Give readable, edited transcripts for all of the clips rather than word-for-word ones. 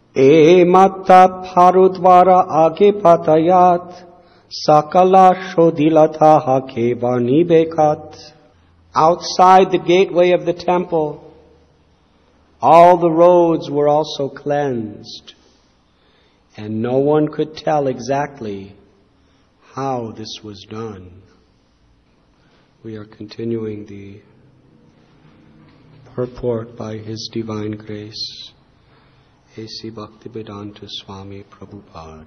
E matta Bharadvara age patayat sakala shodilata hakevani bekat. Outside the gateway of the temple, all the roads were also cleansed, and no one could tell exactly how this was done. We are continuing the purport by His Divine Grace, A.C. Bhaktivedanta Swami Prabhupada.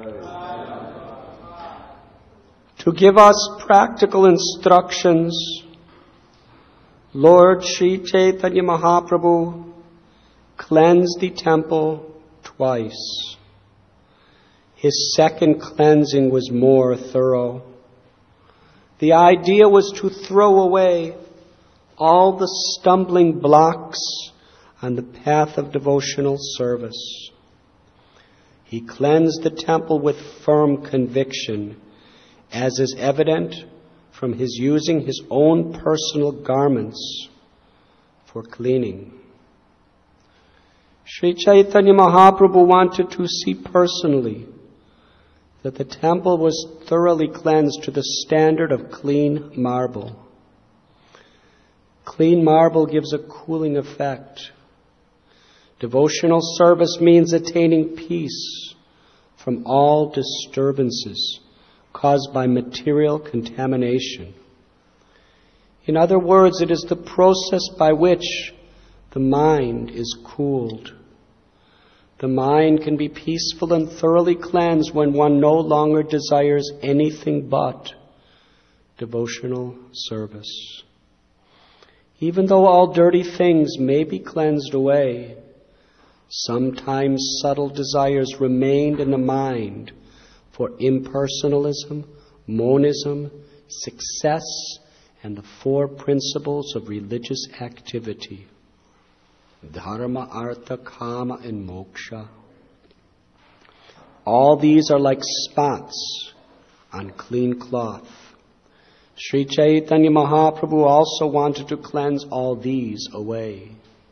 To give us practical instructions, Lord Sri Chaitanya Mahaprabhu cleansed the temple twice. His second cleansing was more thorough. The idea was to throw away all the stumbling blocks on the path of devotional service. He cleansed the temple with firm conviction, as is evident from his using his own personal garments for cleaning. Sri Chaitanya Mahaprabhu wanted to see personally that the temple was thoroughly cleansed to the standard of clean marble. Clean marble gives a cooling effect. Devotional service means attaining peace from all disturbances caused by material contamination. In other words, it is the process by which the mind is cooled. The mind can be peaceful and thoroughly cleansed when one no longer desires anything but devotional service. Even though all dirty things may be cleansed away, sometimes subtle desires remained in the mind for impersonalism, monism, success, and the four principles of religious activity: dharma, artha, kama, and moksha. All these are like spots on clean cloth. Sri Chaitanya Mahaprabhu also wanted to cleanse all these away.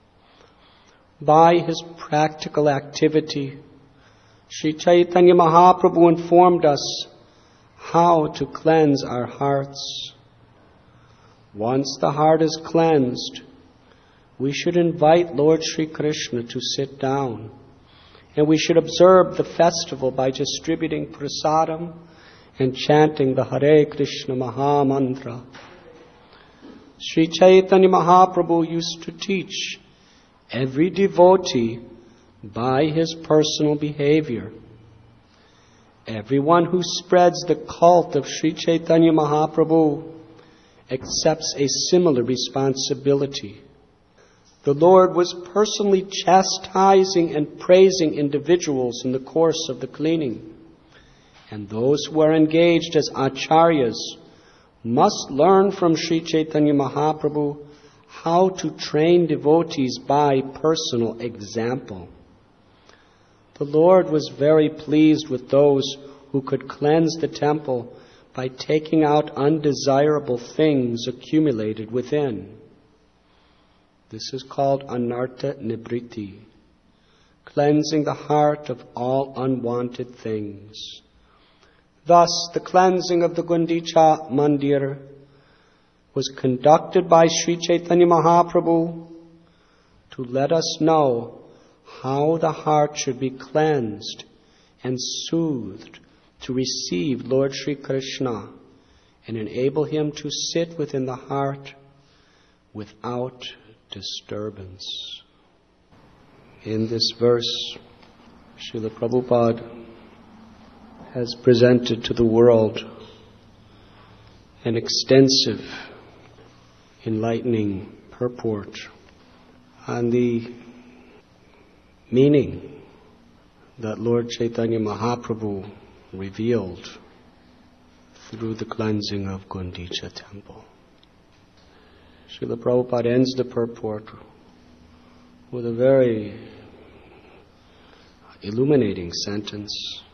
By his practical activity, Sri Chaitanya Mahaprabhu informed us how to cleanse our hearts. Once the heart is cleansed, we should invite Lord Sri Krishna to sit down, and we should observe the festival by distributing prasadam and chanting the Hare Krishna Maha Mantra. Sri Chaitanya Mahaprabhu used to teach every devotee by his personal behavior. Everyone who spreads the cult of Sri Chaitanya Mahaprabhu accepts a similar responsibility. The Lord was personally chastising and praising individuals in the course of the cleaning, and those who are engaged as acharyas must learn from Sri Chaitanya Mahaprabhu how to train devotees by personal example. The Lord was very pleased with those who could cleanse the temple by taking out undesirable things accumulated within. This is called anartha nibriti, cleansing the heart of all unwanted things. Thus, the cleansing of the Gundicha Mandir was conducted by Sri Chaitanya Mahaprabhu to let us know how the heart should be cleansed and soothed to receive Lord Sri Krishna and enable him to sit within the heart without disturbance. In this verse, Srila Prabhupada has presented to the world an extensive, enlightening purport on the meaning that Lord Chaitanya Mahaprabhu revealed through the cleansing of Gundicha temple. Srila Prabhupada ends the purport with a very illuminating sentence.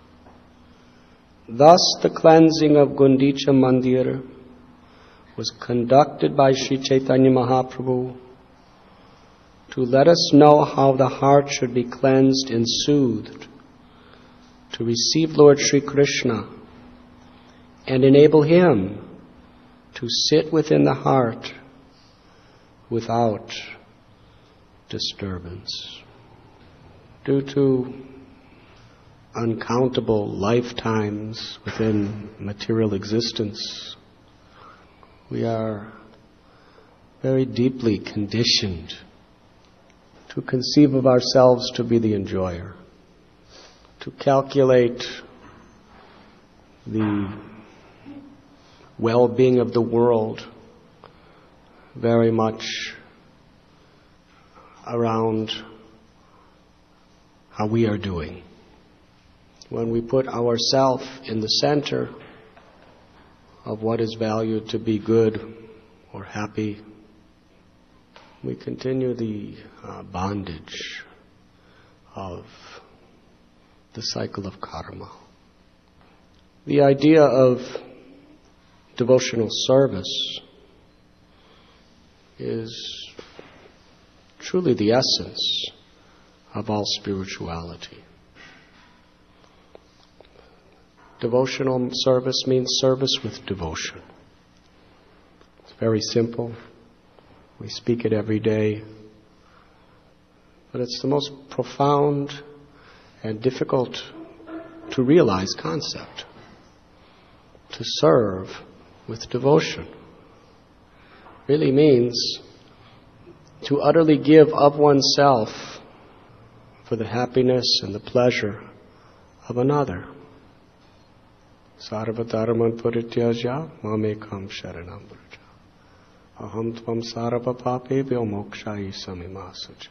Thus, the cleansing of Gundicha Mandir was conducted by Sri Chaitanya Mahaprabhu to let us know how the heart should be cleansed and soothed, to receive Lord Sri Krishna and enable Him to sit within the heart without disturbance. Due to uncountable lifetimes within material existence, we are very deeply conditioned to conceive of ourselves to be the enjoyer, to calculate the well-being of the world very much around how we are doing. When we put ourselves in the center of what is valued to be good or happy, we continue the bondage of the cycle of karma. The idea of devotional service is truly the essence of all spirituality. Devotional service means service with devotion. It's very simple. We speak it every day. But it's the most profound and difficult to realize concept. To serve with devotion really means to utterly give of oneself for the happiness and the pleasure of another. Sarva-dharman parityaja mamekam sharanam vraja. Aham tvam sarva papebhyo mokshayi samimasacha.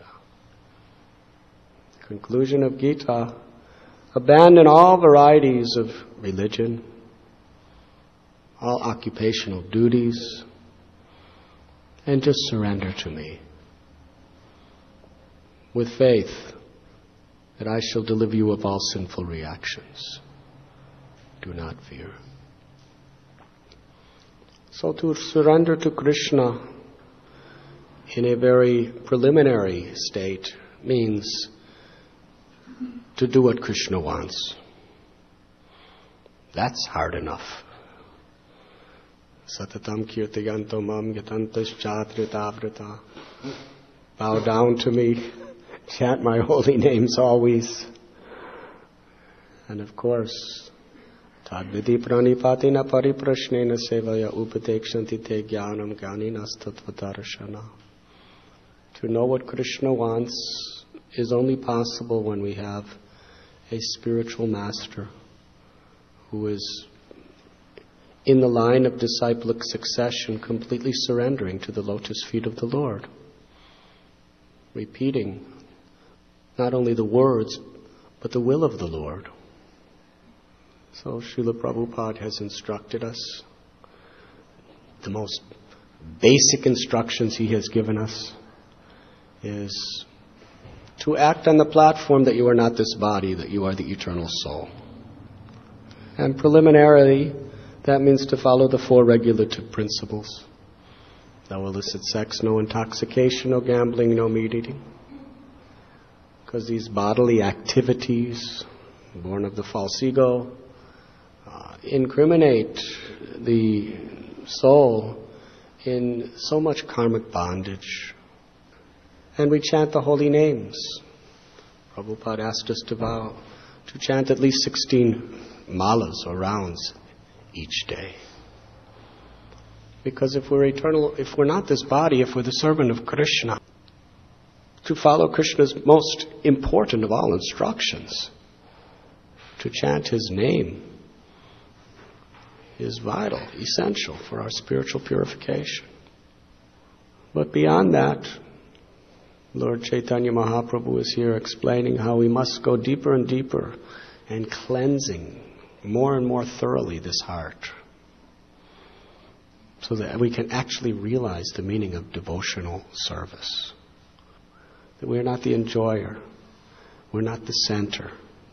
Conclusion of Gita: abandon all varieties of religion, all occupational duties, and just surrender to me, with faith that I shall deliver you of all sinful reactions. Do not fear. So to surrender to Krishna in a very preliminary state means to do what Krishna wants. That's hard enough. Satatam kirtayanto mam yatantas chatritavrita. Bow down to me, chant my holy names always. And of course, tadviti pranipatina pariprashnena sevaya upatekshanti te jnanam jnaninastatvatarashana. To know what Krishna wants is only possible when we have a spiritual master who is in the line of disciplic succession, completely surrendering to the lotus feet of the Lord, repeating not only the words, but the will of the Lord. So Srila Prabhupada has instructed us. The most basic instructions he has given us is to act on the platform that you are not this body, that you are the eternal soul. And preliminarily, that means to follow the 4 regulative principles. No illicit sex, no intoxication, no gambling, no meat eating. Because these bodily activities, born of the false ego, incriminate the soul in so much karmic bondage. And we chant the holy names. Prabhupada asked us to vow to chant at least 16 malas or rounds each day. Because if we're eternal, if we're not this body, if we're the servant of Krishna, to follow Krishna's most important of all instructions, to chant His name, is vital, essential for our spiritual purification. But beyond that, Lord Chaitanya Mahaprabhu is here explaining how we must go deeper and deeper and cleansing more and more thoroughly this heart, so that we can actually realize the meaning of devotional service. That we're not the enjoyer. We're not the center.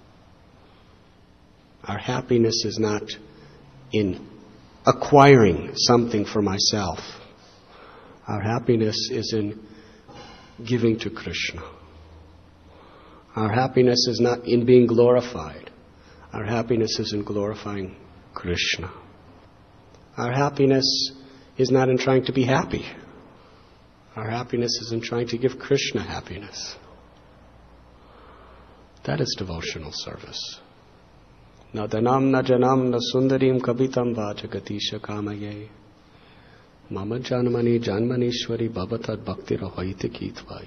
Our happiness is not in acquiring something for myself. Our happiness is in giving to Krishna. Our happiness is not in being glorified. Our happiness is in glorifying Krishna. Our happiness is not in trying to be happy. Our happiness is in trying to give Krishna happiness. That is devotional service. Na dhanam na janam na sundarim kabitam vajagatisha kamaye. Mama janmani janmanishwari bhavatad bhaktira hoite kitvai.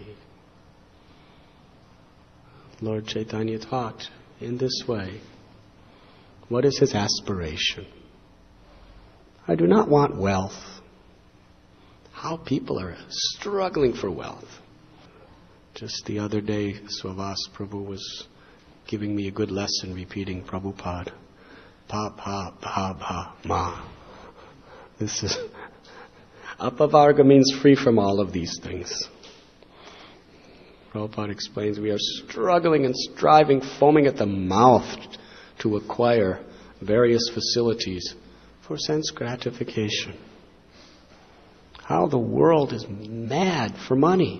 Lord Chaitanya taught in this way. What is his aspiration? I do not want wealth. How people are struggling for wealth. Just the other day, Swavas Prabhu was giving me a good lesson repeating Prabhupada. Pa, pa, pa, pa, ma. This is... Apavarga means free from all of these things. Prabhupada explains we are struggling and striving, foaming at the mouth to acquire various facilities for sense gratification. How the world is mad for money.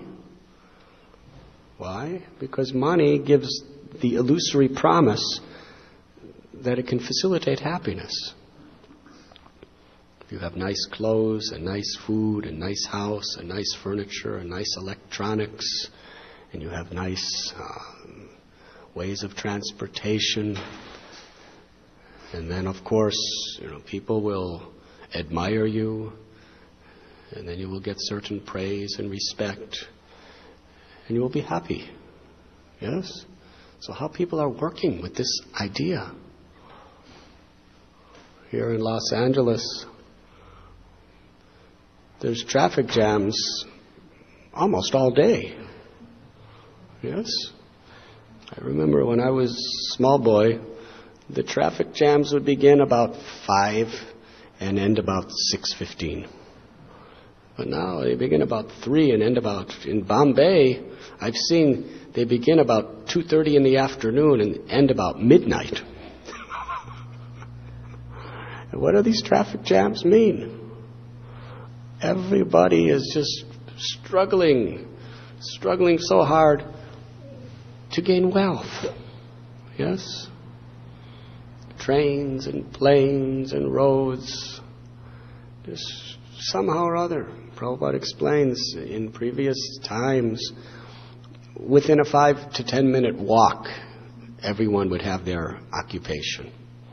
Why? Because money gives the illusory promise that it can facilitate happiness. If you have nice clothes and nice food and nice house and nice furniture and nice electronics, and you have nice ways of transportation, and then of course, people will admire you, and then you will get certain praise and respect, and you will be happy. Yes? So how people are working with this idea. Here in Los Angeles, there's traffic jams almost all day. Yes? I remember when I was a small boy, the traffic jams would begin about 5 and end about 6:15. But now they begin about 3 and end about, in Bombay, I've seen they begin about 2:30 in the afternoon and end about midnight. And what do these traffic jams mean? Everybody is just struggling so hard to gain wealth. Yes? Trains and planes and roads, just somehow or other. Prabhupada explains in previous times, within a 5 to 10 minute walk, everyone would have their occupation.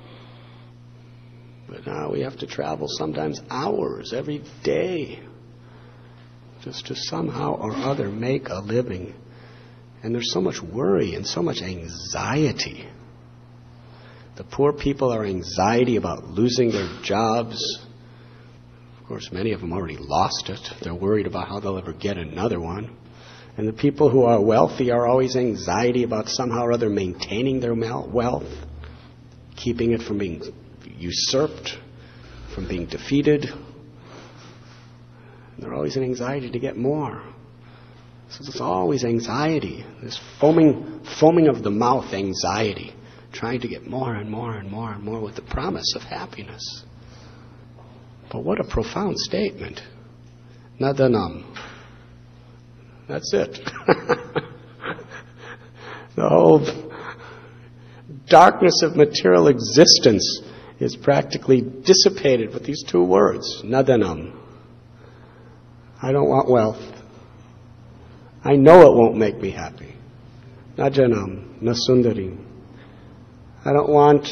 But now we have to travel sometimes hours every day just to somehow or other make a living. And there's so much worry and so much anxiety. The poor people are anxiety about losing their jobs. Of course, many of them already lost it. They're worried about how they'll ever get another one. And the people who are wealthy are always anxiety about somehow or other maintaining their wealth, keeping it from being usurped, from being defeated. They're always in anxiety to get more. So there's always anxiety, this foaming of the mouth anxiety, trying to get more and more and more and more with the promise of happiness. But what a profound statement. Nadanam. That's it. The whole darkness of material existence is practically dissipated with these two words. Nadanam. I don't want wealth. I know it won't make me happy. Najanam, nasundarim. I don't want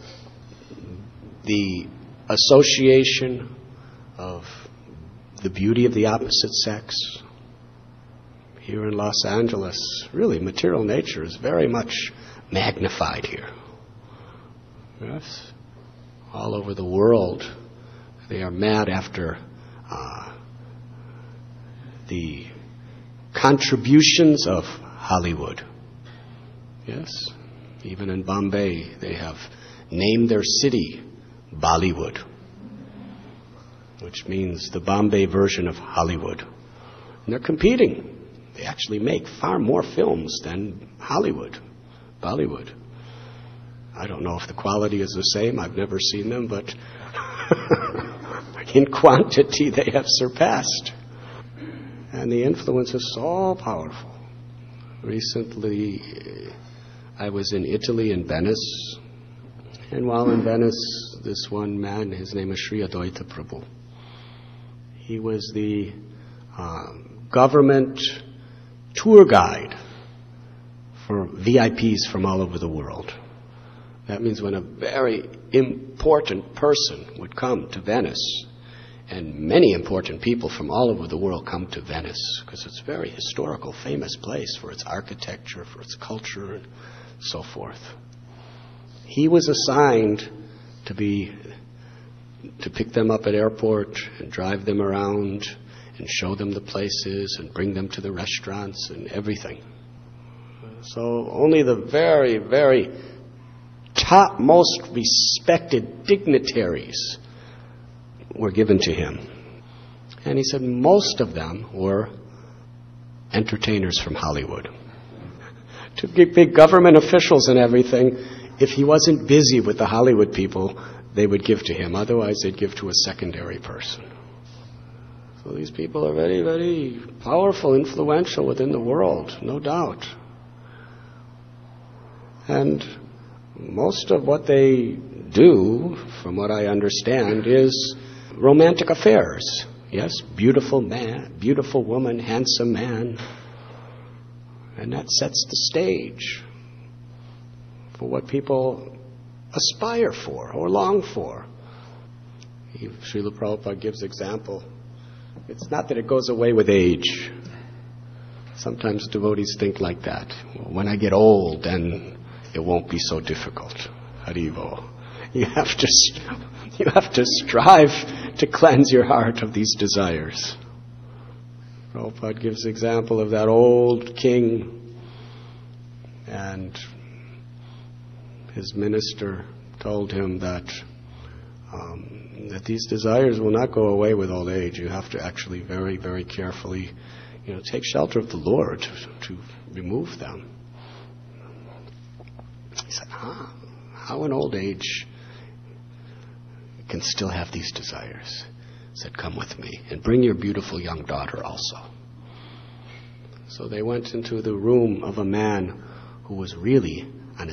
the association of the beauty of the opposite sex. Here in Los Angeles, really, material nature is very much magnified here. Yes? All over the world, they are mad after the contributions of Hollywood. Yes? Even in Bombay, they have named their city Bollywood, which means the Bombay version of Hollywood. And they're competing. They actually make far more films than Hollywood, Bollywood. I don't know if the quality is the same. I've never seen them, but in quantity they have surpassed. And the influence is so powerful. Recently, I was in Italy, in Venice. And while in Venice, this one man, his name is Sri Advaita Prabhu. He was the government tour guide for VIPs from all over the world. That means when a very important person would come to Venice, and many important people from all over the world come to Venice, because it's a very historical, famous place for its architecture, for its culture, and so forth. He was assigned to pick them up at airport and drive them around and show them the places and bring them to the restaurants and everything. So only the very, very top, most respected dignitaries were given to him. And he said most of them were entertainers from Hollywood. To big government officials and everything, if he wasn't busy with the Hollywood people, they would give to him. Otherwise, they'd give to a secondary person. So these people are very, very powerful, influential within the world, no doubt. And most of what they do, from what I understand, is romantic affairs. Yes, beautiful man, beautiful woman, handsome man. And that sets the stage for what people aspire for or long for. Srila Prabhupada gives example. It's not that it goes away with age. Sometimes devotees think like that. Well, when I get old, then it won't be so difficult. Haribo. You have to strive to cleanse your heart of these desires. Prabhupada gives example of that old king, and his minister told him that these desires will not go away with old age. You have to actually very, very carefully, take shelter of the Lord to remove them. He said, how in old age can still have these desires? He said, come with me and bring your beautiful young daughter also. So they went into the room of a man who was really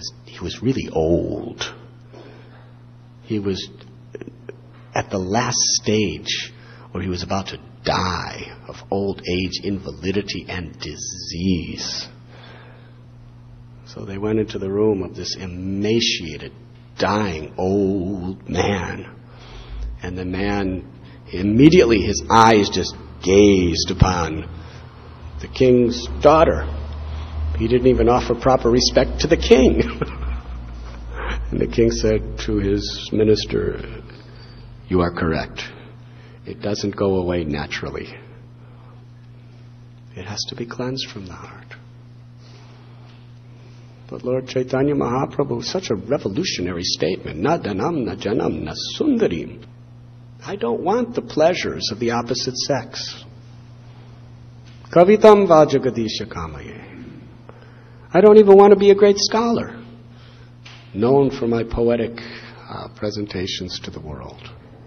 old. He was at the last stage where he was about to die of old age, invalidity, and disease. So they went into the room of this emaciated, dying old man. And the man, immediately his eyes just gazed upon the king's daughter. He didn't even offer proper respect to the king. And the king said to his minister, you are correct. It doesn't go away naturally. It has to be cleansed from the heart. But Lord Chaitanya Mahaprabhu, such a revolutionary statement. Na dhanam na janam na sundarim. I don't want the pleasures of the opposite sex. Kavitam vajagadisha kamaye. I don't even want to be a great scholar, known for my poetic presentations to the world.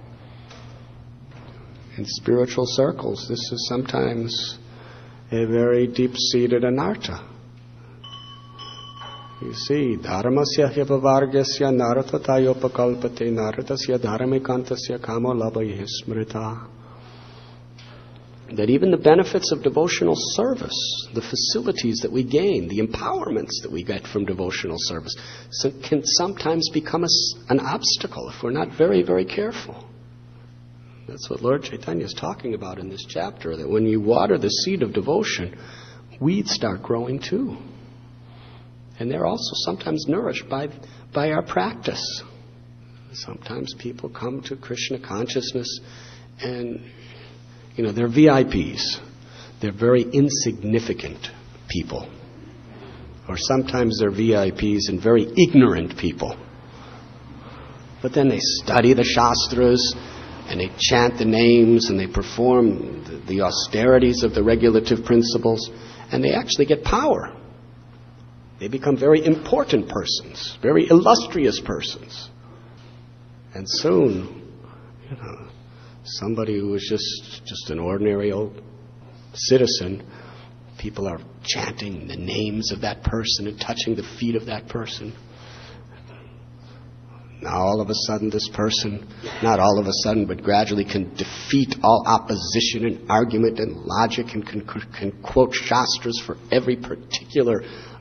In spiritual circles, this is sometimes a very deep-seated anartha. You see, dharmasya hyapavargasya naratatayopakalpate naratasya dharamikantasya kamo labhaye smrita. That even the benefits of devotional service, the facilities that we gain, the empowerments that we get from devotional service, can sometimes become an obstacle if we're not very, very careful. That's what Lord Chaitanya is talking about in this chapter, that when you water the seed of devotion, weeds start growing too. And they're also sometimes nourished by our practice. Sometimes people come to Krishna consciousness and, they're VIPs. They're very insignificant people. Or sometimes they're VIPs and very ignorant people. But then they study the Shastras and they chant the names and they perform the austerities of the regulative principles, and they actually get power. They become very important persons, very illustrious persons. And soon, somebody who was just an ordinary old citizen, people are chanting the names of that person and touching the feet of that person. Now all of a sudden this person, not all of a sudden, but gradually can defeat all opposition and argument and logic and can quote Shastras for every particular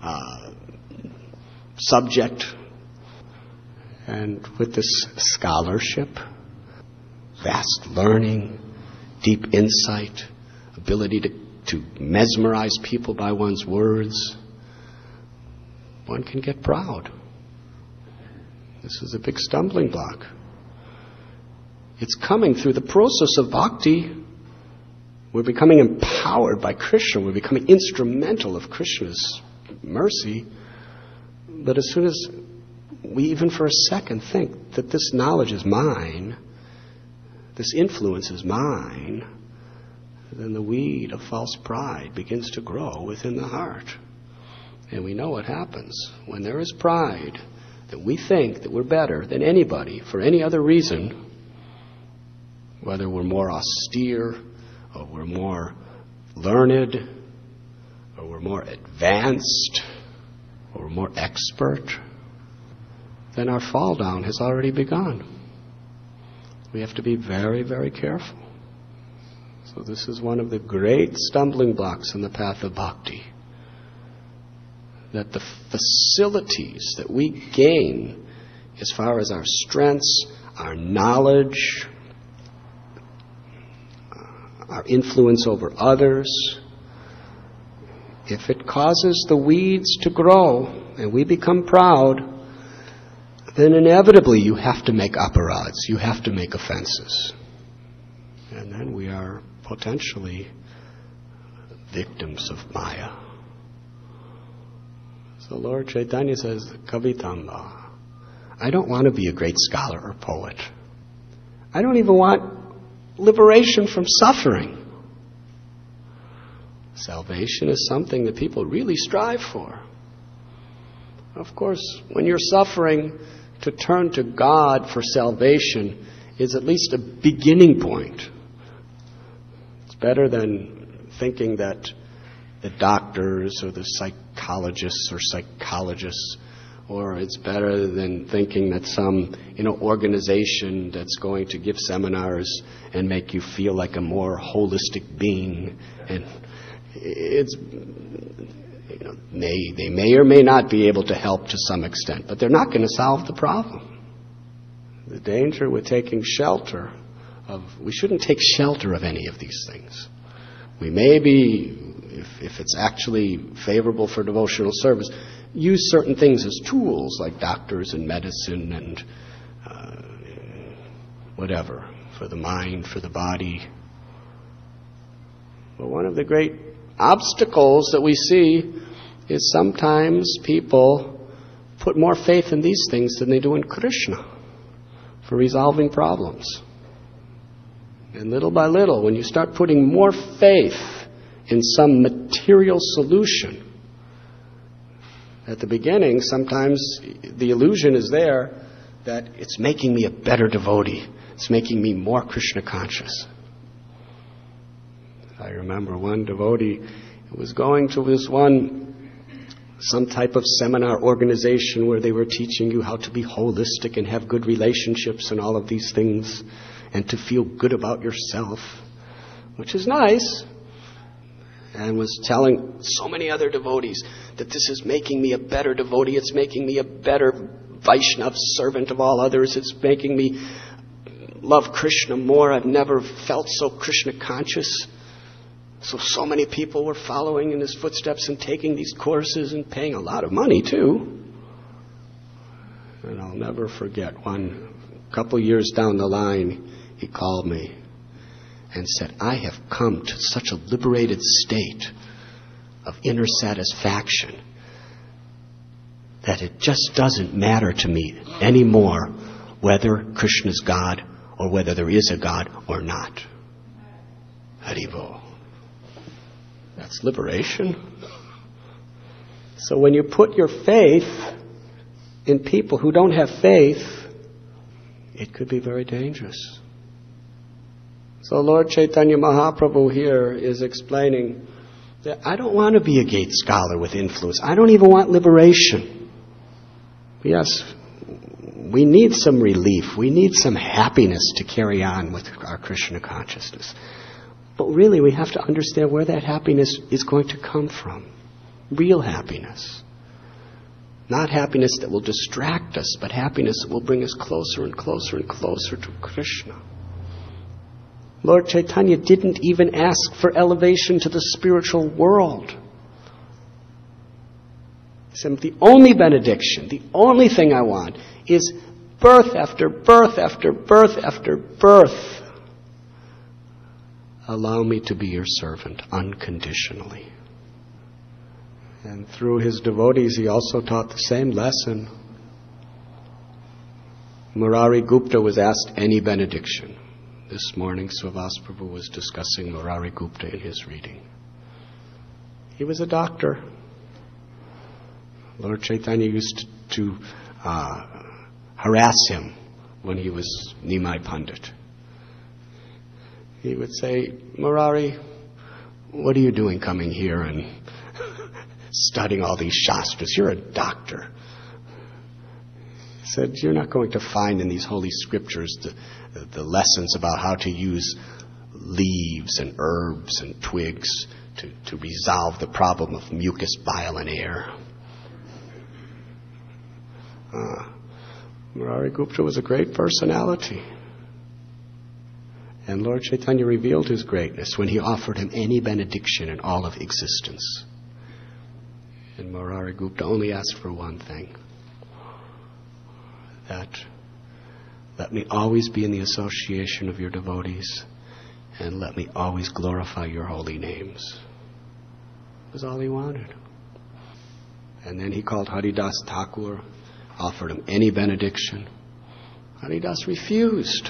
subject. And with this scholarship, vast learning, deep insight, ability to mesmerize people by one's words, one can get proud. This is a big stumbling block. It's coming through the process of bhakti. We're becoming empowered by Krishna. We're becoming instrumental of Krishna's mercy. But as soon as we even for a second think that this knowledge is mine, this influence is mine, then the weed of false pride begins to grow within the heart. And we know what happens when there is pride, that we think that we're better than anybody for any other reason, whether we're more austere, or we're more learned, or we're more advanced, or we're more expert, then our fall down has already begun. We have to be very, very careful. So this is one of the great stumbling blocks in the path of bhakti. That the facilities that we gain as far as our strengths, our knowledge, our influence over others, if it causes the weeds to grow and we become proud, then inevitably you have to make aparads, you have to make offenses. And then we are potentially victims of Maya. So Lord Chaitanya says, Kavitamba, I don't want to be a great scholar or poet. I don't even want liberation from suffering. Salvation is something that people really strive for. Of course, when you're suffering, to turn to God for salvation is at least a beginning point. It's better than thinking that the doctors or the psychologists, or it's better than thinking that some organization that's going to give seminars and make you feel like a more holistic being. And it's they may or may not be able to help to some extent, but they're not going to solve the problem. The danger with taking shelter we shouldn't take shelter of any of these things. We may be, if it's actually favorable for devotional service, use certain things as tools, like doctors and medicine and whatever, for the mind, for the body. But one of the great obstacles that we see is sometimes people put more faith in these things than they do in Krishna for resolving problems. And little by little, when you start putting more faith in some material solution, at the beginning, sometimes the illusion is there that it's making me a better devotee. It's making me more Krishna conscious. I remember one devotee was going to some type of seminar organization where they were teaching you how to be holistic and have good relationships and all of these things, and to feel good about yourself, which is nice, and was telling so many other devotees that this is making me a better devotee, it's making me a better Vaishnava servant of all others, it's making me love Krishna more, I've never felt so Krishna conscious. So many people were following in his footsteps and taking these courses and paying a lot of money too. And I'll never forget, a couple years down the line, he called me and said, I have come to such a liberated state of inner satisfaction that it just doesn't matter to me anymore whether Krishna's God or whether there is a God or not. Haribol. That's liberation. So when you put your faith in people who don't have faith, it could be very dangerous. So Lord Chaitanya Mahaprabhu here is explaining that I don't want to be a gate scholar with influence. I don't even want liberation. Yes, we need some relief. We need some happiness to carry on with our Krishna consciousness. But really, we have to understand where that happiness is going to come from. Real happiness. Not happiness that will distract us, but happiness that will bring us closer and closer and closer to Krishna. Lord Chaitanya didn't even ask for elevation to the spiritual world. He said, the only benediction, the only thing I want is birth after birth after birth after birth. Allow me to be your servant unconditionally. And through his devotees, he also taught the same lesson. Murari Gupta was asked any benediction. This morning, Srivas Prabhu was discussing Murari Gupta in his reading. He was a doctor. Lord Chaitanya used to harass him when he was Nimai Pandit. He would say, Murari, what are you doing coming here and studying all these shastras? You're a doctor. He said, you're not going to find in these holy scriptures the lessons about how to use leaves and herbs and twigs to resolve the problem of mucus, bile, and air. Murari Gupta was a great personality. And Lord Chaitanya revealed his greatness when he offered him any benediction in all of existence. And Murari Gupta only asked for one thing. That let me always be in the association of your devotees, and let me always glorify your holy names. That was all he wanted. And then he called Haridas Thakur, offered him any benediction. Haridas refused.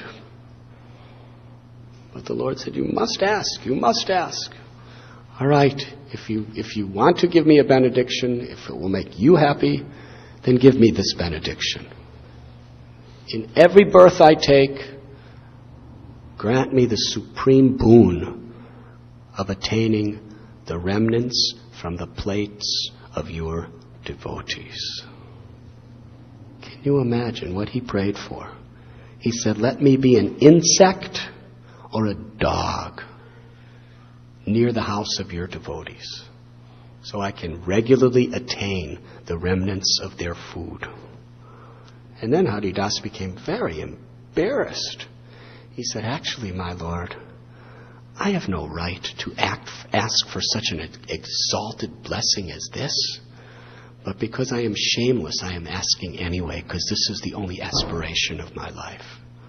But the Lord said, you must ask, you must ask. All right, if you want to give me a benediction, if it will make you happy, then give me this benediction. In every birth I take, grant me the supreme boon of attaining the remnants from the plates of your devotees. Can you imagine what he prayed for? He said, let me be an insect or a dog near the house of your devotees, so I can regularly attain the remnants of their food. And then Haridas became very embarrassed. He said, actually, my Lord, I have no right to ask for such an exalted blessing as this, but because I am shameless, I am asking anyway, because this is the only aspiration of my life.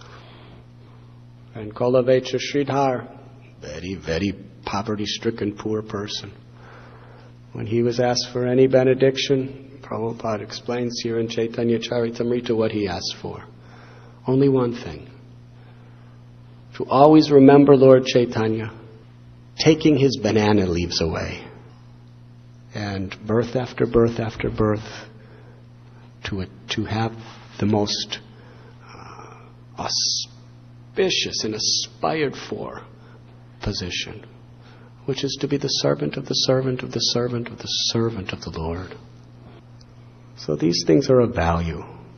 And Kolavecha Sridhar, very, very poverty-stricken poor person, when he was asked for any benediction, Prabhupada explains here in Chaitanya Charitamrita what he asked for. Only one thing. To always remember Lord Chaitanya taking his banana leaves away, and birth after birth after birth to have the most auspicious and aspired for position, which is to be the servant of the servant of the servant of the servant of the Lord. So these things are of value.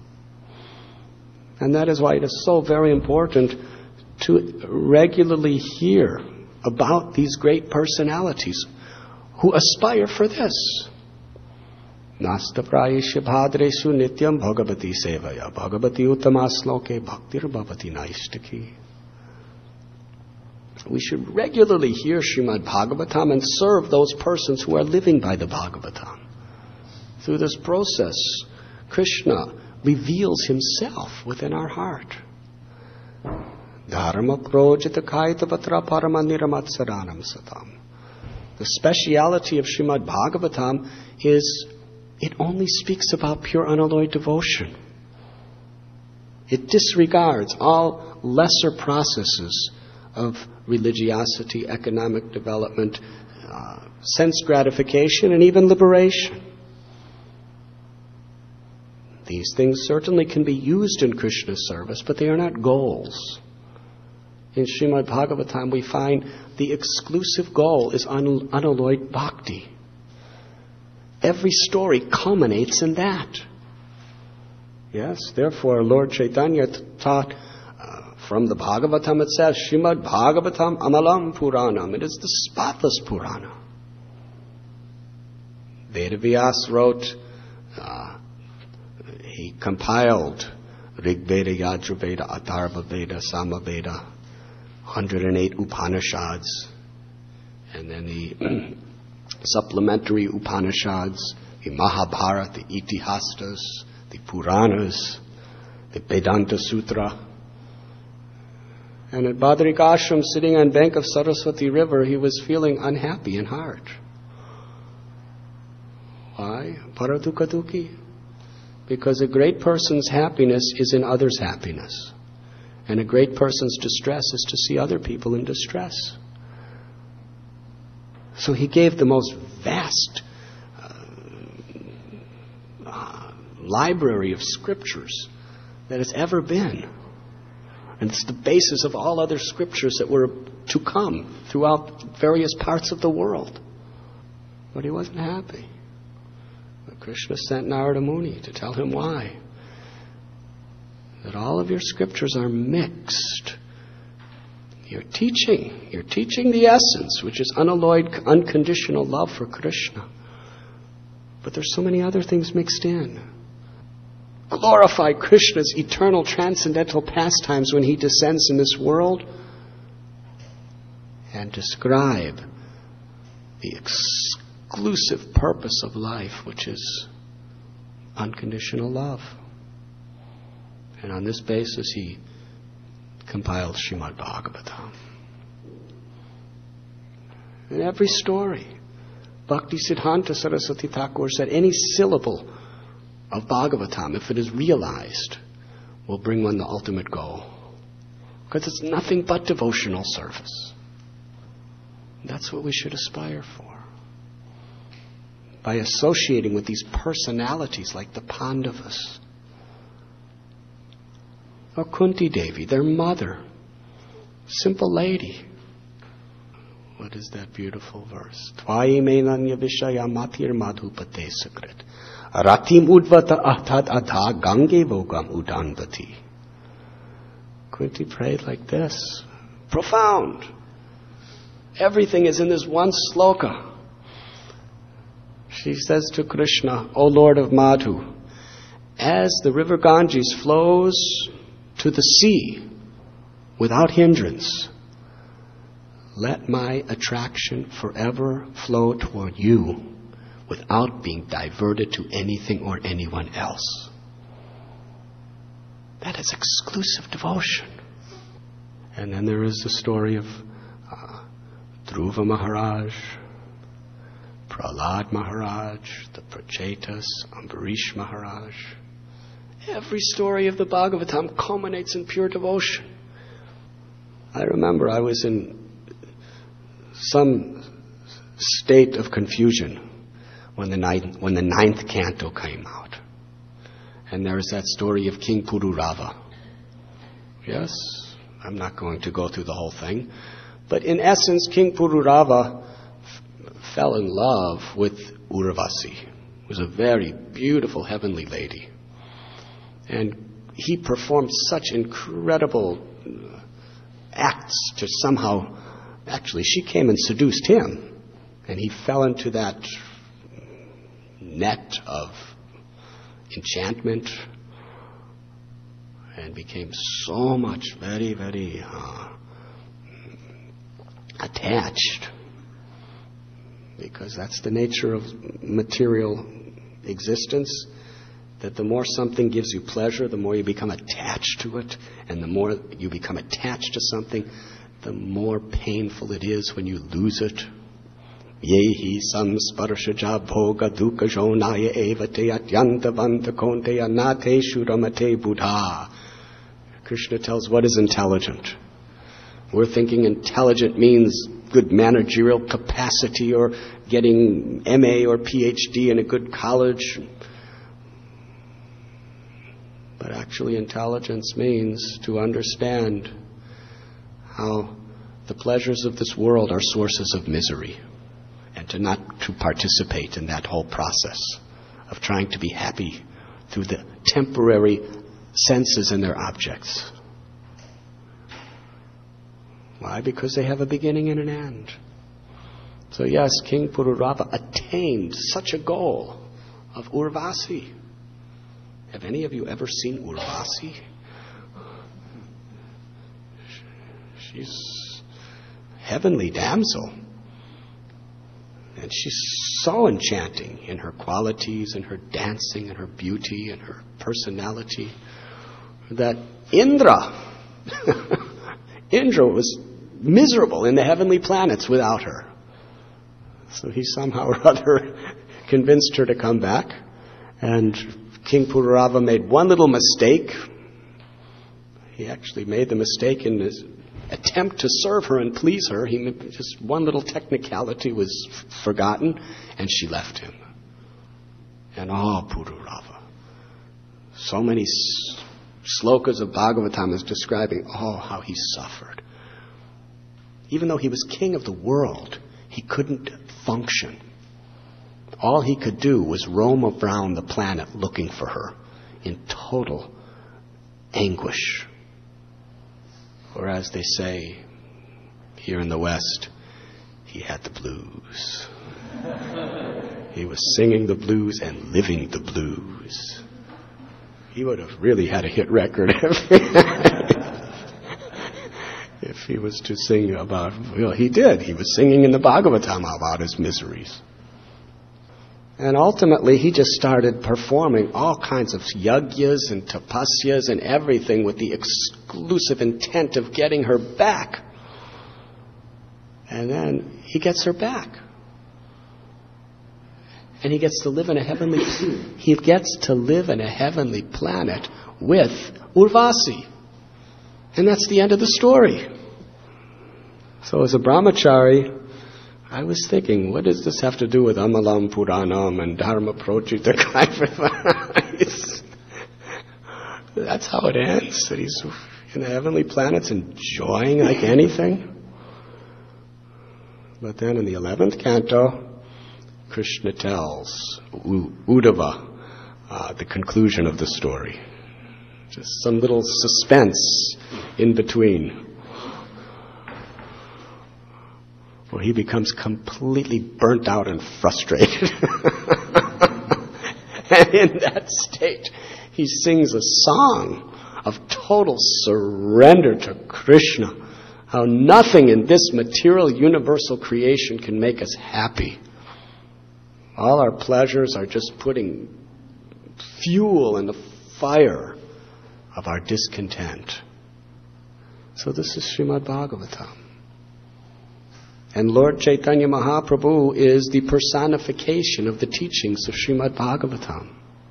And that is why it is so very important to regularly hear about these great personalities who aspire for this. Nasta prayesha bhadresu nityam bhagavati sevaya bhagavati uttamasloke bhaktir bhavati naishtaki. We should regularly hear Srimad Bhagavatam and serve those persons who are living by the Bhagavatam. Through this process, Krishna reveals himself within our heart. Dharma projita kaitavatra paramaniramatsaranam satam. The speciality of Srimad Bhagavatam is it only speaks about pure unalloyed devotion. It disregards all lesser processes of religiosity, economic development, sense gratification, and even liberation. These things certainly can be used in Krishna's service, but they are not goals. In Srimad Bhagavatam, we find the exclusive goal is unalloyed bhakti. Every story culminates in that. Yes, therefore Lord Chaitanya taught from the Bhagavatam, it says, Srimad Bhagavatam Amalam Puranam. It is the spotless Purana. Vedavyas wrote, he compiled Rig Veda, Yajurveda, Atharva Veda, Samaveda, 108 Upanishads, and then the supplementary Upanishads, the Mahabharata, the Itihastas, the Puranas, the Vedanta Sutra. And at Badrika Ashram, sitting on bank of Saraswati River, he was feeling unhappy in heart. Why? Paradukha. Because a great person's happiness is in others' happiness. And a great person's distress is to see other people in distress. So he gave the most vast library of scriptures that has ever been. And it's the basis of all other scriptures that were to come throughout various parts of the world. But he wasn't happy. But Krishna sent Narada Muni to tell him why. That all of your scriptures are mixed. You're teaching the essence, which is unalloyed, unconditional love for Krishna. But there's so many other things mixed in. Glorify Krishna's eternal transcendental pastimes when he descends in this world, and describe the exclusive purpose of life, which is unconditional love. And on this basis he compiled Srimad Bhagavatam. In every story, Bhakti Siddhanta Saraswati Thakur said any syllable of Bhagavatam, if it is realized, will bring one the ultimate goal. Because it's nothing but devotional service. That's what we should aspire for. By associating with these personalities like the Pandavas, or Kunti Devi, their mother, simple lady. What is that beautiful verse? Tvayi menanya vishaya matir madhupate sakrit. Ratim udvata ahtad adha gange vogam udanvati. Kunti prayed like this. Profound. Everything is in this one sloka. She says to Krishna, O Lord of Madhu, as the river Ganges flows to the sea without hindrance, let my attraction forever flow toward you without being diverted to anything or anyone else. That is exclusive devotion. And then there is the story of Dhruva Maharaj, Prahlad Maharaj, the Prachetas, Ambarish Maharaj. Every story of the Bhagavatam culminates in pure devotion. I remember I was in some state of confusion when the ninth canto came out. And there is that story of King Pururava. Yes, I'm not going to go through the whole thing. But in essence, King Pururava fell in love with Urvasi, who was a very beautiful heavenly lady. And he performed such incredible acts to somehow... Actually, she came and seduced him. And he fell into that net of enchantment and became so much very, very attached. Because that's the nature of material existence, that the more something gives you pleasure, the more you become attached to it. And the more you become attached to something, the more painful it is when you lose it. Yehi samsparshaja bhoga dukkha jonaya evate atyanta vanta konteya nate shuramate buddha. Krishna tells what is intelligent. We're thinking intelligent means good managerial capacity or getting MA or PhD in a good college. But actually intelligence means to understand how the pleasures of this world are sources of misery, and not to participate in that whole process of trying to be happy through the temporary senses and their objects. Why? Because they have a beginning and an end. So yes, King Pururava attained such a goal of Urvasi. Have any of you ever seen Urvasi? She's a heavenly damsel. And she's so enchanting in her qualities and her dancing and her beauty and her personality that Indra was miserable in the heavenly planets without her. So he somehow or other convinced her to come back. And King Pururava made one little mistake. He actually made the mistake in his attempt to serve her and please her. Just one little technicality was forgotten, and she left him. And Pururava. So many slokas of Bhagavatam is describing, how he suffered. Even though he was king of the world, he couldn't function. All he could do was roam around the planet looking for her in total anguish. Or as they say here in the West, he had the blues. He was singing the blues and living the blues. He would have really had a hit record if he was to sing about, he did. He was singing in the Bhagavatam about his miseries. And ultimately, he just started performing all kinds of yagyas and tapasyas and everything with the exclusive intent of getting her back. And then he gets her back. And he gets to live in a heavenly planet with Urvasi. And that's the end of the story. So as a brahmachari, I was thinking, what does this have to do with Amalam Puranam and Dharma Projita? That's how it ends. That he's in the heavenly planets enjoying like anything. But then in the 11th canto, Krishna tells Uddhava the conclusion of the story. Just some little suspense in between. Where he becomes completely burnt out and frustrated. And in that state, he sings a song of total surrender to Krishna. How nothing in this material universal creation can make us happy. All our pleasures are just putting fuel in the fire of our discontent. So this is Srimad Bhagavatam. And Lord Chaitanya Mahaprabhu is the personification of the teachings of Srimad Bhagavatam.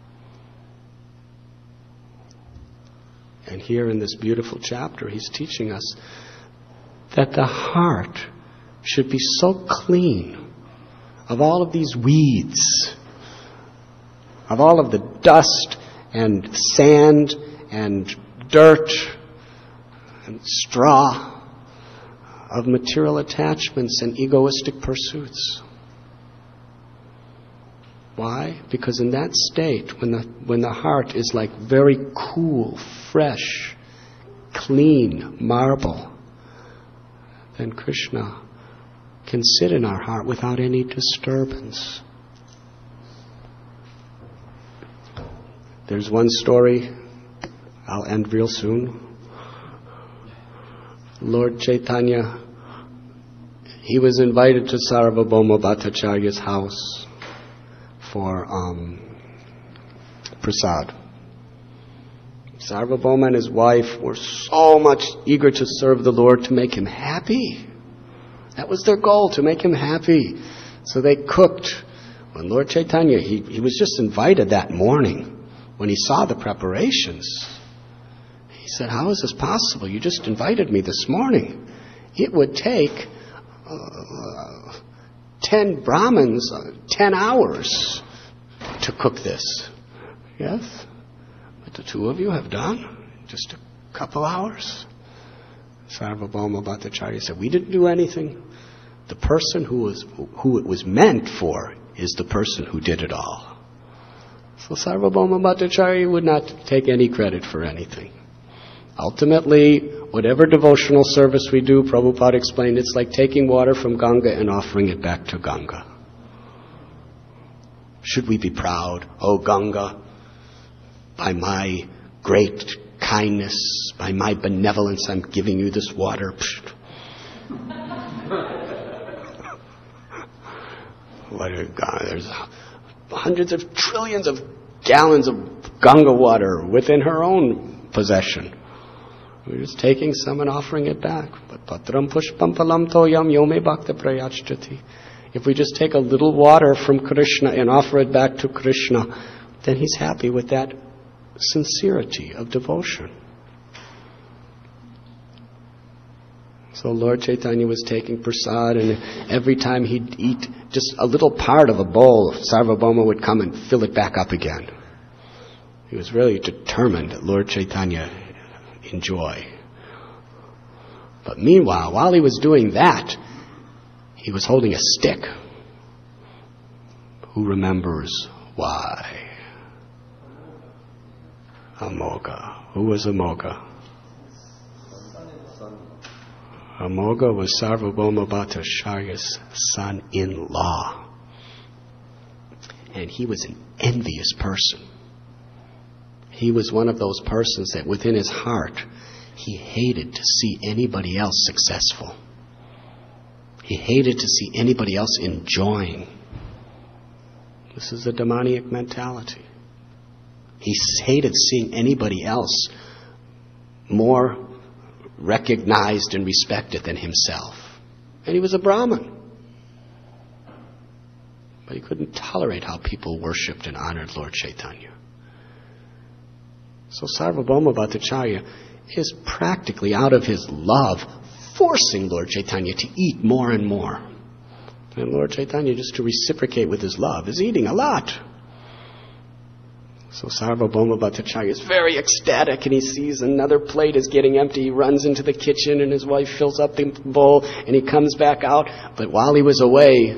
And here in this beautiful chapter, he's teaching us that the heart should be so clean of all of these weeds, of all of the dust and sand and dirt and straw of material attachments and egoistic pursuits. Why? Because in that state, when the heart is like very cool, fresh, clean marble, then Krishna can sit in our heart without any disturbance. There's one story, I'll end real soon. Lord Chaitanya, he was invited to Sarvabhauma Bhattacharya's house for prasad. Sarvabhauma and his wife were so much eager to serve the Lord to make him happy. That was their goal, to make him happy. So they cooked. When Lord Chaitanya, he was just invited that morning when he saw the preparations. He said, how is this possible? You just invited me this morning. It would take 10 Brahmins, 10 hours to cook this. Yes? But the two of you have done just a couple hours. Sarvabhauma Bhattacharya said, we didn't do anything. The person who it was meant for is the person who did it all. So Sarvabhauma Bhattacharya would not take any credit for anything. Ultimately, whatever devotional service we do, Prabhupada explained, it's like taking water from Ganga and offering it back to Ganga. Should we be proud? Oh, Ganga, by my great kindness, by my benevolence, I'm giving you this water. There's hundreds of trillions of gallons of Ganga water within her own possession. We're just taking some and offering it back. But patram pushpam palam toyam yome bhakta prayachati. If we just take a little water from Krishna and offer it back to Krishna, then he's happy with that sincerity of devotion. So Lord Chaitanya was taking prasad, and every time he'd eat just a little part of a bowl, Sarvabhauma would come and fill it back up again. He was really determined that Lord Chaitanya enjoy. But meanwhile, while he was doing that, he was holding a stick. Who remembers why? Amogha. Who was Amogha? Amogha was Sarvabhauma Bhattacharya's son-in-law. And he was an envious person. He was one of those persons that within his heart, he hated to see anybody else successful. He hated to see anybody else enjoying. This is a demoniac mentality. He hated seeing anybody else more recognized and respected than himself. And he was a Brahmin. But he couldn't tolerate how people worshipped and honored Lord Chaitanya. So Sarvabhauma Bhattacharya is practically out of his love forcing Lord Chaitanya to eat more and more. And Lord Chaitanya, just to reciprocate with his love, is eating a lot. So Sarvabhauma Bhattacharya is very ecstatic, and he sees another plate is getting empty. He runs into the kitchen, and his wife fills up the bowl, and he comes back out. But while he was away,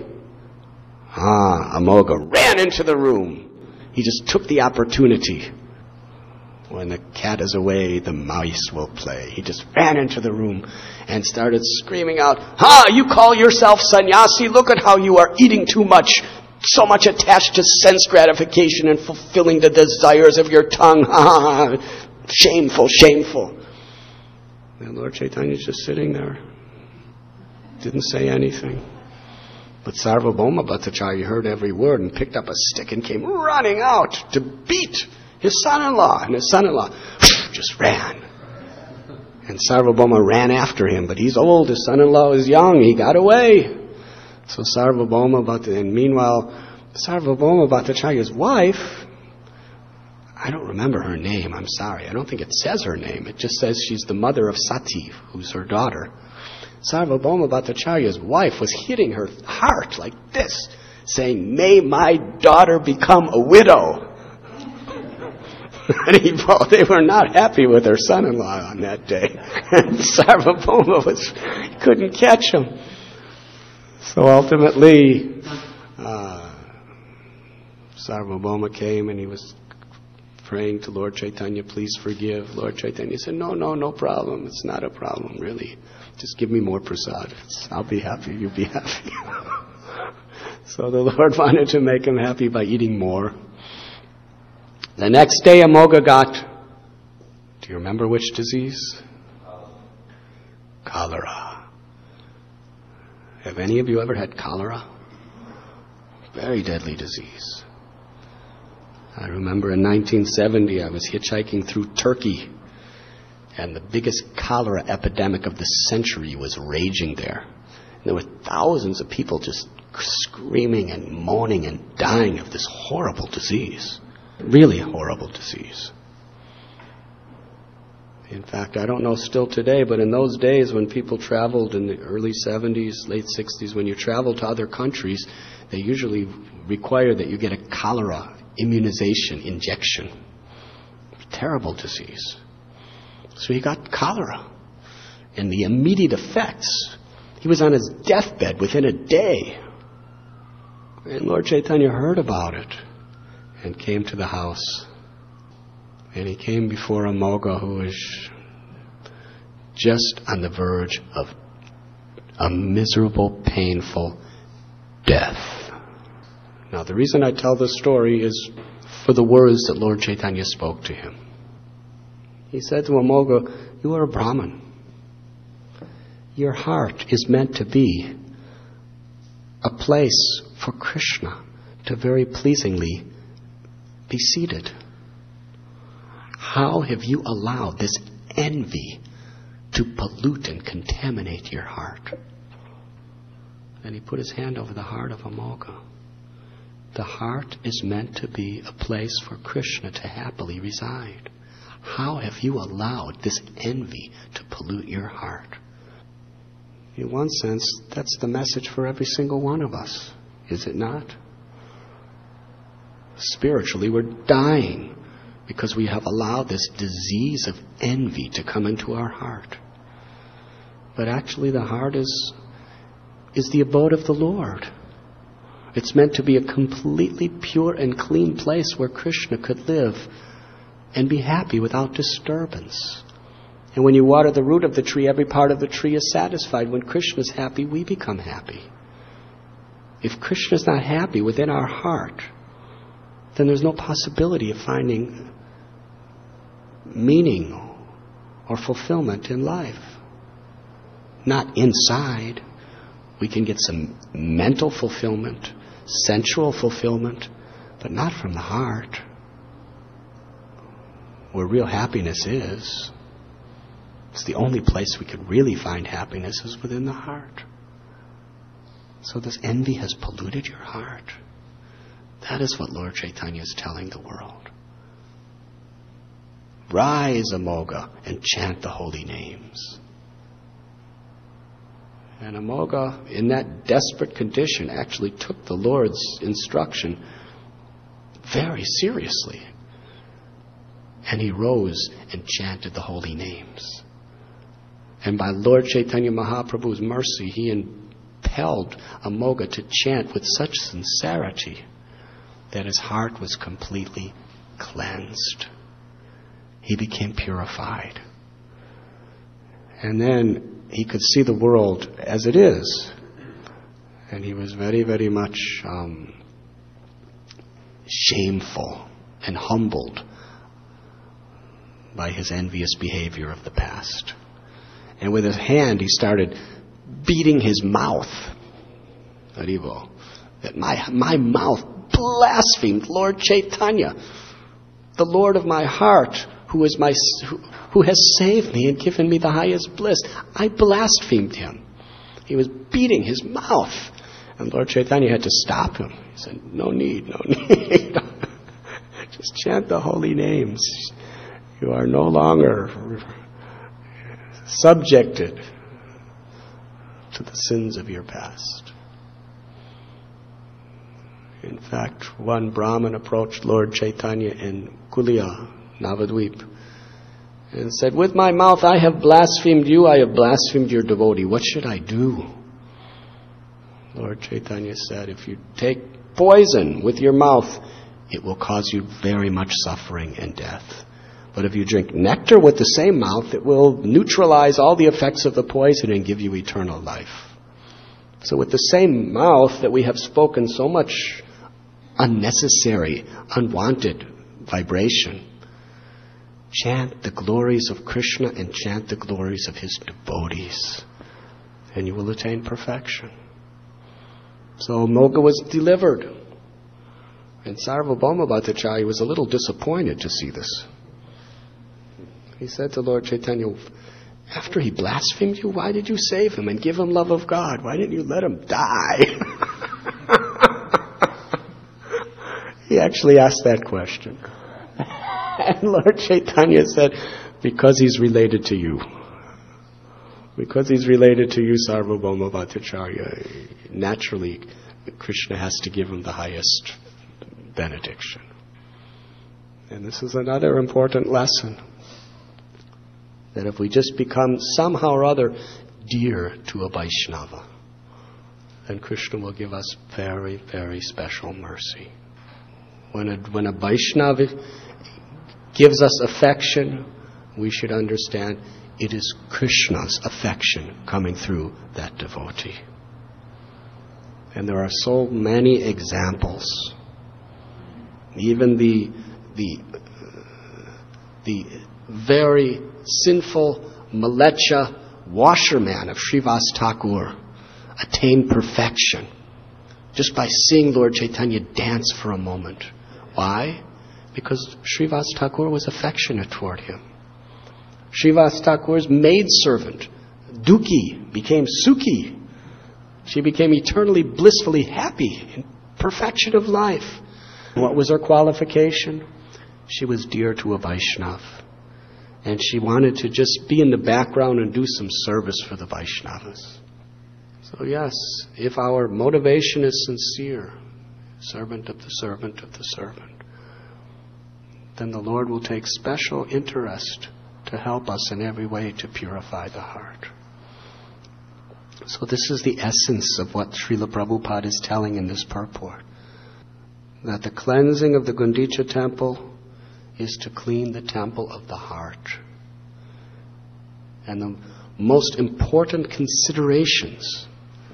Amogha ran into the room. He just took the opportunity. When the cat is away, the mice will play. He just ran into the room and started screaming out, you call yourself sannyasi? Look at how you are eating too much. So much attached to sense gratification and fulfilling the desires of your tongue. Shameful, shameful. And Lord Chaitanya is just sitting there. Didn't say anything. But Sarvabhauma Bhattacharya heard every word and picked up a stick and came running out to beat his son-in-law. And his son-in-law just ran. And Sarvabhauma ran after him. But he's old. His son-in-law is young. He got away. So Sarvabhauma Bhattacharya, and meanwhile, Sarvabhauma Bhattacharya's wife, I don't remember her name, I'm sorry. I don't think it says her name. It just says she's the mother of Sati, who's her daughter. Sarvabhauma Bhattacharya's wife was hitting her heart like this, saying, may my daughter become a widow. And they were not happy with their son-in-law on that day. And Sarvabhauma couldn't catch him. So ultimately, Sarvabhauma came and he was praying to Lord Chaitanya, please forgive. Lord Chaitanya said, no problem. It's not a problem, really. Just give me more prasad. I'll be happy, you'll be happy. So the Lord wanted to make him happy by eating more. The next day, Amogha got, do you remember which disease? Cholera. Have any of you ever had cholera? Very deadly disease. I remember in 1970 I was hitchhiking through Turkey, and the biggest cholera epidemic of the century was raging there. And there were thousands of people just screaming and moaning and dying of this horrible disease. Really horrible disease. In fact, I don't know still today, but in those days when people traveled in the early 70s, late 60s, when you travel to other countries, they usually require that you get a cholera immunization injection. Terrible disease. So he got cholera. and the immediate effects. He was on his deathbed within a day. And Lord Chaitanya heard about it and came to the house. And he came before Amoga, who was just on the verge of a miserable, painful death. Now, the reason I tell this story is for the words that Lord Chaitanya spoke to him. He said to Amoga, "You are a Brahmin. Your heart is meant to be a place for Krishna to very pleasingly be seated. How have you allowed this envy to pollute and contaminate your heart?" And he put his hand over the heart of Amoga. The heart is meant to be a place for Krishna to happily reside. How have you allowed this envy to pollute your heart? In one sense, that's the message for every single one of us, is it not? Spiritually, we're dying because we have allowed this disease of envy to come into our heart. But actually, the heart is the abode of the Lord. It's meant to be a completely pure and clean place where Krishna could live and be happy without disturbance. And when you water the root of the tree, every part of the tree is satisfied. When Krishna is happy, we become happy. If Krishna is not happy within our heart, then there's no possibility of finding meaning or fulfillment in life. Not inside. We can get some mental fulfillment, sensual fulfillment, but not from the heart. Where real happiness is. It's the only place we could really find happiness is within the heart. So this envy has polluted your heart. That is what Lord Chaitanya is telling the world. Rise, Amoga, and chant the holy names. And Amoga, in that desperate condition, actually took the Lord's instruction very seriously. And he rose and chanted the holy names. And by Lord Chaitanya Mahaprabhu's mercy, he impelled Amoga to chant with such sincerity that his heart was completely cleansed. He became purified. And then he could see the world as it is. And he was very, very much shameful and humbled by his envious behavior of the past. And with his hand, he started beating his mouth. Haribo. That my mouth blasphemed Lord Chaitanya, the Lord of my heart, who has saved me and given me the highest bliss. I blasphemed him. He was beating his mouth. And Lord Chaitanya had to stop him. He said, no need. Just chant the holy names. You are no longer subjected to the sins of your past. In fact, one Brahmin approached Lord Chaitanya in Kulia, Navadvip, and said, with my mouth I have blasphemed you, I have blasphemed your devotee. What should I do? Lord Chaitanya said, if you take poison with your mouth, it will cause you very much suffering and death. But if you drink nectar with the same mouth, it will neutralize all the effects of the poison and give you eternal life. So with the same mouth that we have spoken so much unnecessary, unwanted vibration, chant the glories of Krishna and chant the glories of his devotees, and you will attain perfection. So Amoga was delivered. And Sarvabhauma Bhattacharya was a little disappointed to see this. He said to Lord Chaitanya, after he blasphemed you, why did you save him and give him love of God? Why didn't you let him die? He actually asked that question. And Lord Chaitanya said, because he's related to you. Because he's related to you, Sarvabhauma Bhattacharya, naturally Krishna has to give him the highest benediction. And this is another important lesson. that if we just become somehow or other dear to a Vaishnava, then Krishna will give us very, very special mercy. When a Vaishnava gives us affection, we should understand it is Krishna's affection coming through that devotee. And there are so many examples. Even the very sinful Malecha washerman of Srivas Thakur attained perfection just by seeing Lord Chaitanya dance for a moment. Why? Because Srivas Thakur was affectionate toward him. Srivas Thakur's maidservant, Duki, became Sukhi. She became eternally blissfully happy in perfection of life. What was her qualification? She was dear to a Vaishnav. And she wanted to just be in the background and do some service for the Vaishnavas. So yes, if our motivation is sincere, servant of the servant of the servant, then the Lord will take special interest to help us in every way to purify the heart. So this is the essence of what Srila Prabhupada is telling in this purport. That the cleansing of the Gundicha temple is to clean the temple of the heart. And the most important considerations.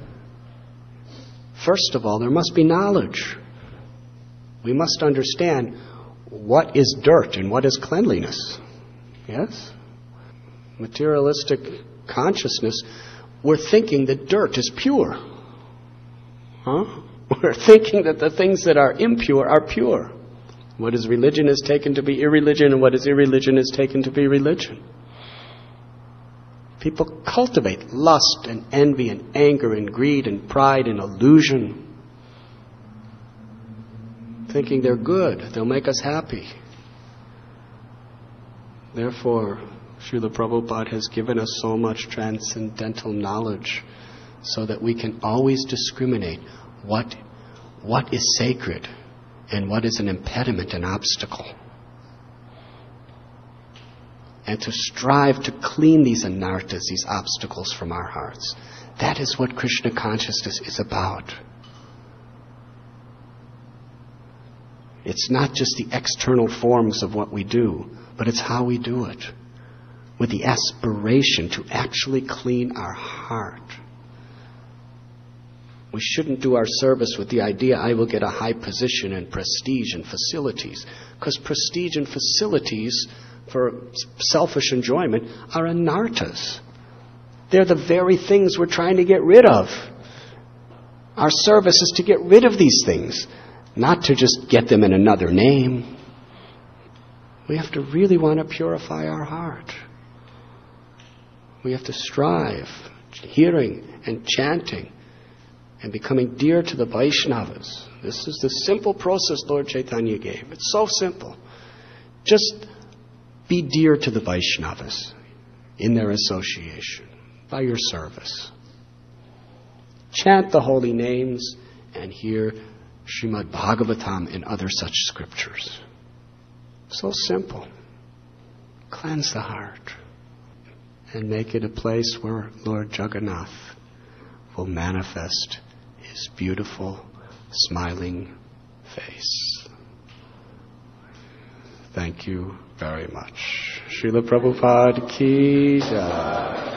First of all, there must be knowledge. We must understand what is dirt and what is cleanliness. Yes? Materialistic consciousness, we're thinking that dirt is pure. We're thinking that the things that are impure are pure. What is religion is taken to be irreligion, and what is irreligion is taken to be religion. People cultivate lust and envy and anger and greed and pride and illusion, thinking they're good, they'll make us happy. Therefore, Srila Prabhupada has given us so much transcendental knowledge so that we can always discriminate what is sacred and what is an impediment, an obstacle. And to strive to clean these anarthas, these obstacles from our hearts. That is what Krishna consciousness is about. It's not just the external forms of what we do, but it's how we do it. With the aspiration to actually clean our heart. We shouldn't do our service with the idea I will get a high position and prestige and facilities. Because prestige and facilities for selfish enjoyment are anarthas. They're the very things we're trying to get rid of. Our service is to get rid of these things, not to just get them in another name. We have to really want to purify our heart. We have to strive, hearing and chanting, and becoming dear to the Vaishnavas. This is the simple process Lord Chaitanya gave. It's so simple. Just be dear to the Vaishnavas in their association, by your service. Chant the holy names and hear Srimad Bhagavatam and other such scriptures. So simple. Cleanse the heart and make it a place where Lord Jagannath will manifest His beautiful, smiling face. Thank you very much. Srila Prabhupada ki jai.